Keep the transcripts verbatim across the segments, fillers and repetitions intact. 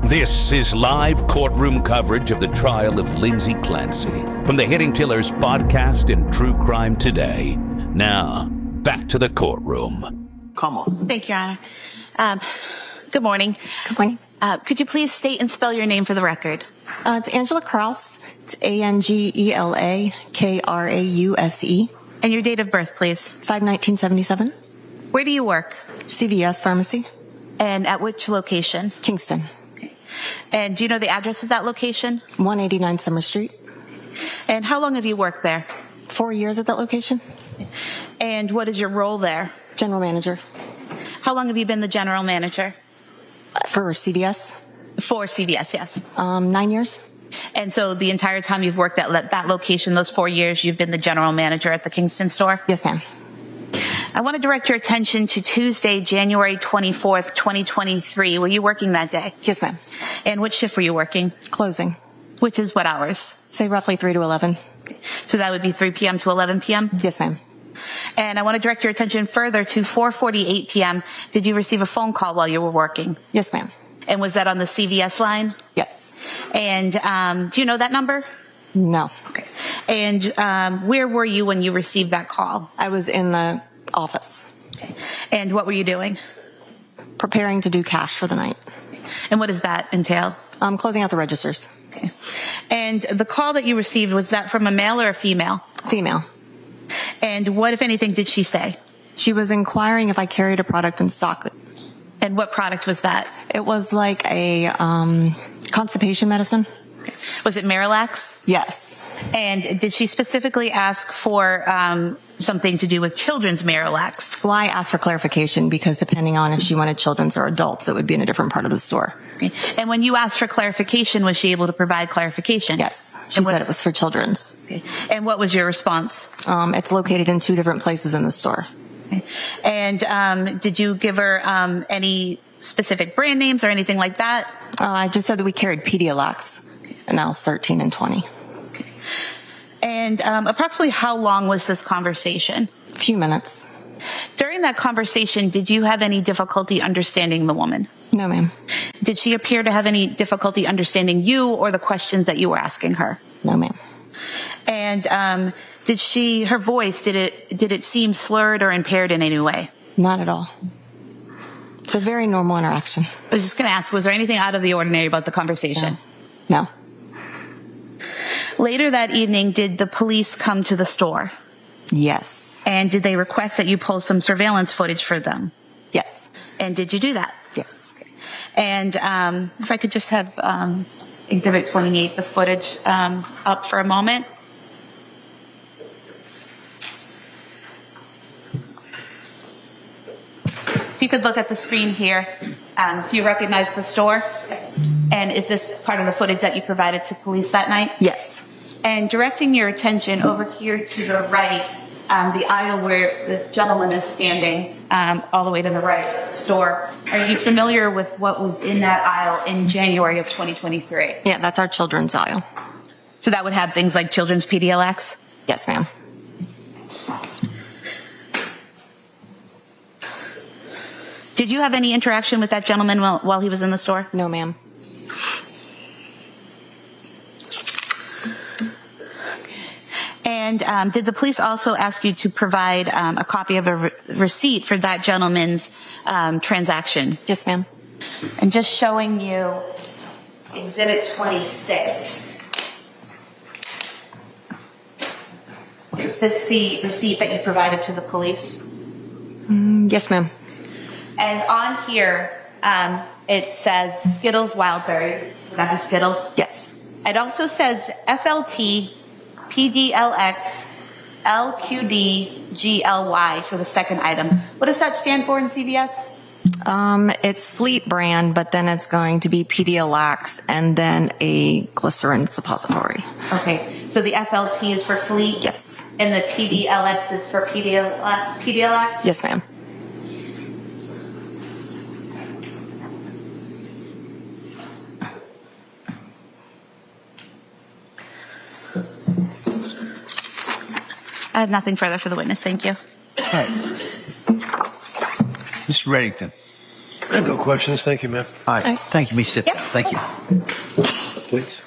This is live courtroom coverage of the trial of Lindsay Clancy from the Hitting Killers podcast and True Crime Today. Now, back to the courtroom. Come on. Thank you, Your Honor. Um, good morning. Good morning. Uh, could you please state and spell your name for the record? Uh, it's Angela Kraus. It's A N G E L A K R A U S E. And your date of birth, please. five nineteen seventy-seven. Where do you work? C V S Pharmacy. And at which location? Kingston. Okay. And do you know the address of that location? one eighty-nine Summer Street. And how long have you worked there? Four years at that location. And what is your role there? General manager. How long have you been the general manager? For C V S. For C V S, yes. Um, nine years. And so the entire time you've worked at that location, those four years, you've been the general manager at the Kingston store? Yes, ma'am. I want to direct your attention to Tuesday, January twenty-fourth, twenty twenty-three. Were you working that day? Yes, ma'am. And which shift were you working? Closing. Which is what hours? Say roughly three to eleven. So that would be three p.m. to eleven p.m.? Yes, ma'am. And I want to direct your attention further to four forty-eight p.m. Did you receive a phone call while you were working? Yes, ma'am. And was that on the C V S line? Yes. And um, do you know that number? No. Okay. And um, where were you when you received that call? I was in the office. Okay. And what were you doing? Preparing to do cash for the night. And what does that entail? Um, closing out the registers. Okay. And the call that you received, was that from a male or a female? Female. And what, if anything, did she say? She was inquiring if I carried a product in stock. And what product was that? It was like a um, constipation medicine. Was it Marilax? Yes. And did she specifically ask for um, something to do with children's Marilax? Well, I asked for clarification because depending on if she wanted children's or adults, it would be in a different part of the store. Okay. And when you asked for clarification, was she able to provide clarification? Yes. She and said what, it was for children's. Okay. And what was your response? Um, it's located in two different places in the store. Okay. And um, did you give her um, any specific brand names or anything like that? Uh, I just said that we carried Pedialax, and now it's thirteen and twenty. Okay. And um, approximately how long was this conversation? A few minutes. During that conversation, did you have any difficulty understanding the woman? No, ma'am. Did she appear to have any difficulty understanding you or the questions that you were asking her? No, ma'am. And um, did she, her voice, did it did it seem slurred or impaired in any way? Not at all. It's a very normal interaction. I was just going to ask, was there anything out of the ordinary about the conversation? No. No. Later that evening, did the police come to the store? Yes. And did they request that you pull some surveillance footage for them? Yes. And did you do that? Yes. Okay. And um, if I could just have um, Exhibit twenty-eight, the footage, um, up for a moment. If you could look at the screen here, um, do you recognize the store? Yes. And is this part of the footage that you provided to police that night? Yes. And directing your attention over here to the right, um, the aisle where the gentleman is standing, um, all the way to the right of the store. Are you familiar with what was in that aisle in January of twenty twenty-three? Yeah, that's our children's aisle. So that would have things like children's Pedialax? Yes, ma'am. Did you have any interaction with that gentleman while, while he was in the store? No, ma'am. And um, did the police also ask you to provide um, a copy of a re- receipt for that gentleman's um, transaction? Yes, ma'am. And just showing you Exhibit twenty-six. Is this the receipt that you provided to the police? Mm, yes, ma'am. And on here, um, it says Skittles Wildberry. So that is Skittles? Yes. It also says F L T, P D L X, L Q D, G L Y for the second item. What does that stand for in C V S? Um, it's Fleet brand, but then it's going to be Pedialax and then a glycerin suppository. Okay, so the F L T is for Fleet? Yes. And the P D L X is for Pedialax? Yes, ma'am. I have nothing further for the witness. Thank you. All right. Mister Reddington. I have no questions. Thank you, ma'am. All right. Thank you. Me sit. Yep. Thank you. Please.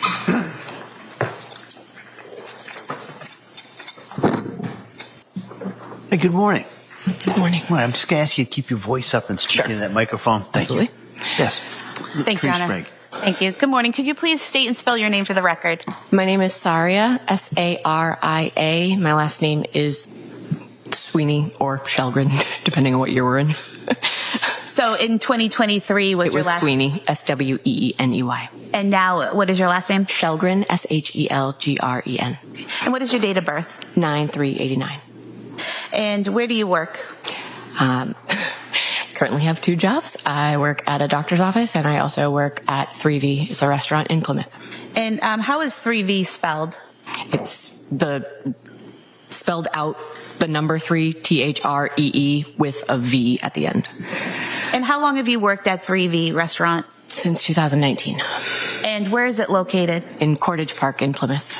Hey, good morning. Good morning. All right, I'm just going to ask you to keep your voice up and speak Sure. into that microphone. Thank Absolutely. you. Yes. Thank you, Please, Your Honor. Greg. Thank you. Good morning. Could you please state and spell your name for the record? My name is Saria, S A R I A. My last name is Sweeney or Shelgren, depending on what year we're in. So in twenty twenty-three was It your was last Sweeney, S W E E N E Y. And now what is your last name? Shelgren, S H E L G R E N. And what is your date of birth? nine three eighty-nine. And where do you work? Um, currently have two jobs. I work at a doctor's office and I also work at three V. It's a restaurant in Plymouth. And um, how is three V spelled? It's the spelled out the number three, T H R E E with a V at the end. And how long have you worked at three V restaurant? Since two thousand nineteen. And where is it located? In Cordage Park in Plymouth.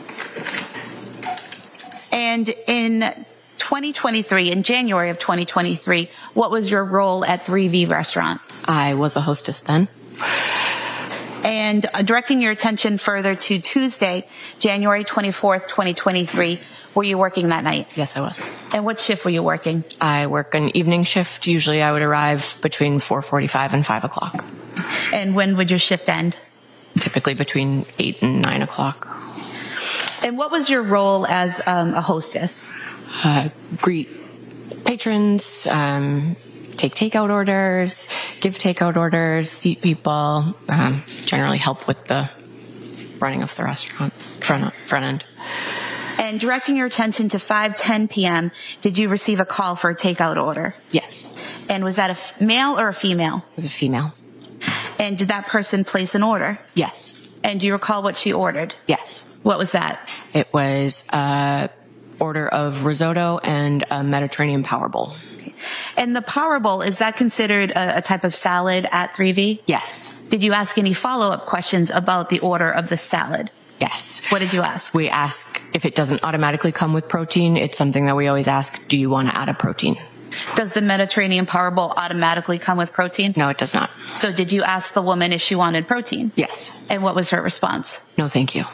And in twenty twenty-three, in January of twenty twenty-three, what was your role at three V restaurant? I was a hostess then. And uh, directing your attention further to Tuesday, January twenty-fourth, twenty twenty-three, were you working that night? Yes, I was. And what shift were you working? I work an evening shift. Usually I would arrive between four forty-five and five o'clock. And when would your shift end? Typically between eight and nine o'clock. And what was your role as um, a hostess? Uh, greet patrons, um, take takeout orders, give takeout orders, seat people, um, generally help with the running of the restaurant front, front end. And directing your attention to five ten p.m., did you receive a call for a takeout order? Yes, And was that a f- male or a female? with a female. And did that person place an order? Yes, And do you recall what she ordered? yes. What was that? It was a order of risotto and a Mediterranean power bowl. And the Power Bowl, is that considered a, a type of salad at three V? Yes, Did you ask any follow-up questions about the order of the salad? yes. What did you ask? We ask if it doesn't automatically come with protein. It's something that we always ask, do you want to add a protein? Does the Mediterranean Power Bowl automatically come with protein? No, it does not. So did you ask the woman if she wanted protein? Yes. And what was her response? No, thank you.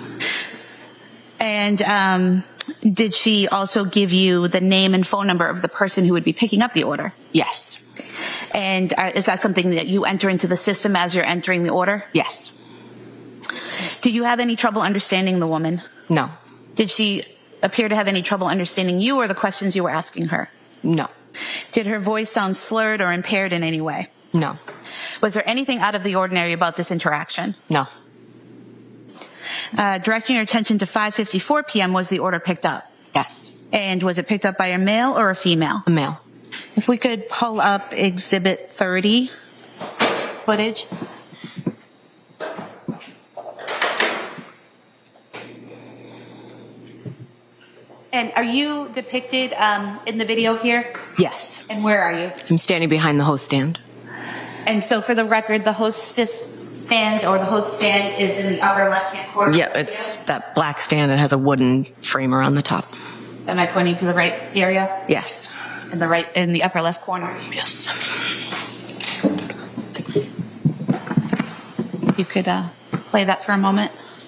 And um, did she also give you the name and phone number of the person who would be picking up the order? Yes. And uh, is that something that you enter into the system as you're entering the order? Yes. Did you have any trouble understanding the woman? No. Did she appear to have any trouble understanding you or the questions you were asking her? No. Did her voice sound slurred or impaired in any way? No. Was there anything out of the ordinary about this interaction? No. Uh, directing your attention to five fifty-four p.m., was the order picked up? Yes. And was it picked up by a male or a female? A male. If we could pull up Exhibit thirty footage. And are you depicted um, in the video here? Yes. And where are you? I'm standing behind the host stand. And so for the record, the hostess stand or the host stand is in the upper left-hand corner. Yeah, it's that black stand that has a wooden frame around the top. So am I pointing to the right area? Yes. In the right, in the upper left corner? Yes. You could uh, play that for a moment.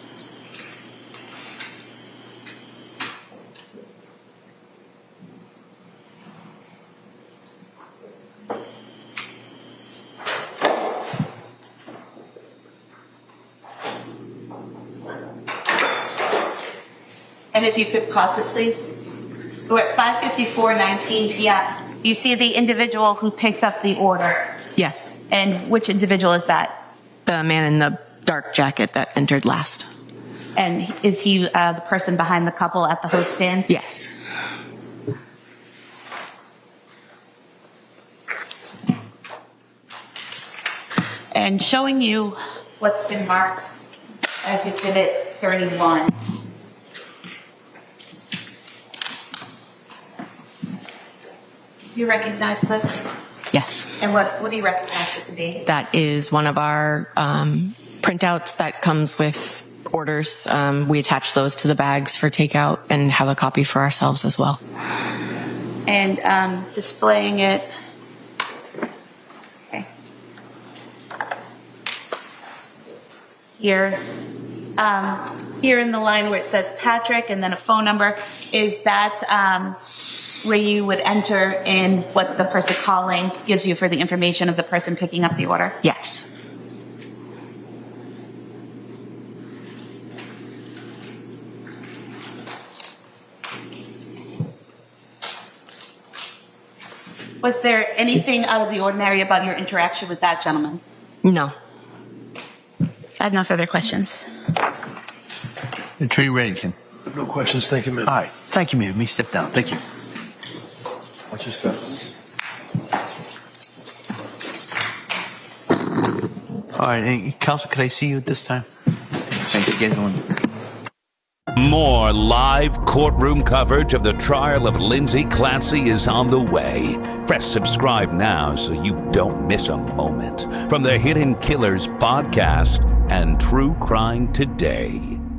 And if you could pause it, please. So we're at five fifty-four, nineteen p.m. You see the individual who picked up the order. Yes. And which individual is that? The man in the dark jacket that entered last. And is he uh, the person behind the couple at the host stand? Yes. And showing you what's been marked as Exhibit thirty-one. You recognize this? Yes. And what, what do you recognize it to be? That is one of our um, printouts that comes with orders. Um, we attach those to the bags for takeout and have a copy for ourselves as well. And um, displaying it here. Um, here in the line where it says Patrick and then a phone number, is that um, where you would enter in what the person calling gives you for the information of the person picking up the order? Yes. Was there anything out of the ordinary about your interaction with that gentleman? No. I have no further questions. Attorney Reddington. No questions. Thank you, ma'am. All right. Thank you, ma'am. Me step down. Thank you. Watch your step. All right. Hey, Counsel, could I see you at this time? Thanks, scheduling. More live courtroom coverage of the trial of Lindsay Clancy is on the way. Press subscribe now so you don't miss a moment from the Hidden Killers podcast and True Crime Today.